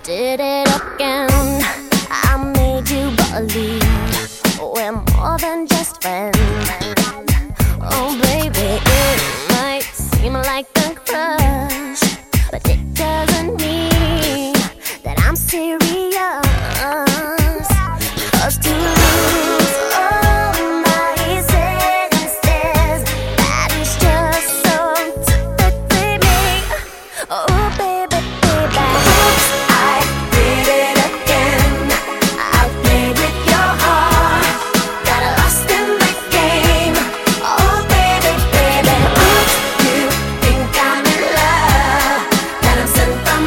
did it again. I made you believe we're more than just friends. Oh baby, it might seem like a crush, but it doesn't mean that I'm serious. 'Cause to lose all my senses, that is just so typically me. Oh baby, baby, oops, I did it again. I played with your heart, got lost in the game. Oh baby, baby, oops, you think I'm in love, that I'm sent from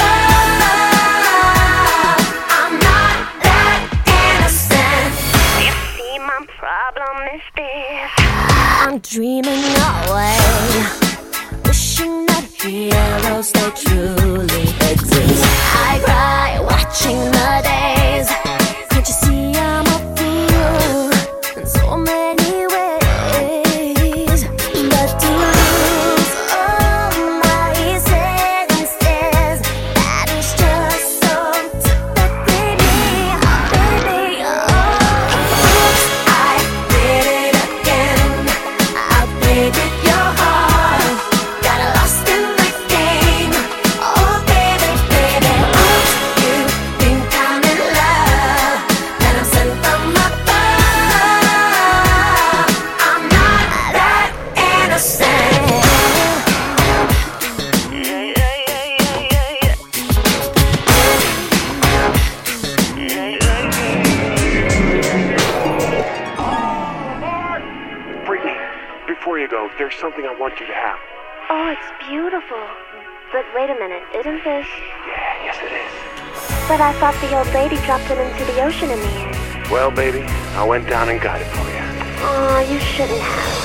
above. I'm not that innocent. You see, my problem is this: I'm dreaming away, wishing that heroes they truly exist. I cry watching the days. Can't you see I'm a fool in so many ways? But to lose all my senses, that is just so typically me. Baby, oh, oops, I did it again. I played with your heart, got lost in the game. Oh baby, baby, oops, you think I'm in love, that I'm sent from above. I'm not that innocent. Brittany, before you go, there's something I want you to have. Oh, it's beautiful. But wait a minute, isn't this? Yeah, yes it is. But I thought the old lady dropped it into the ocean in the end. Well, baby, I went down and got it for you. Oh, you shouldn't have.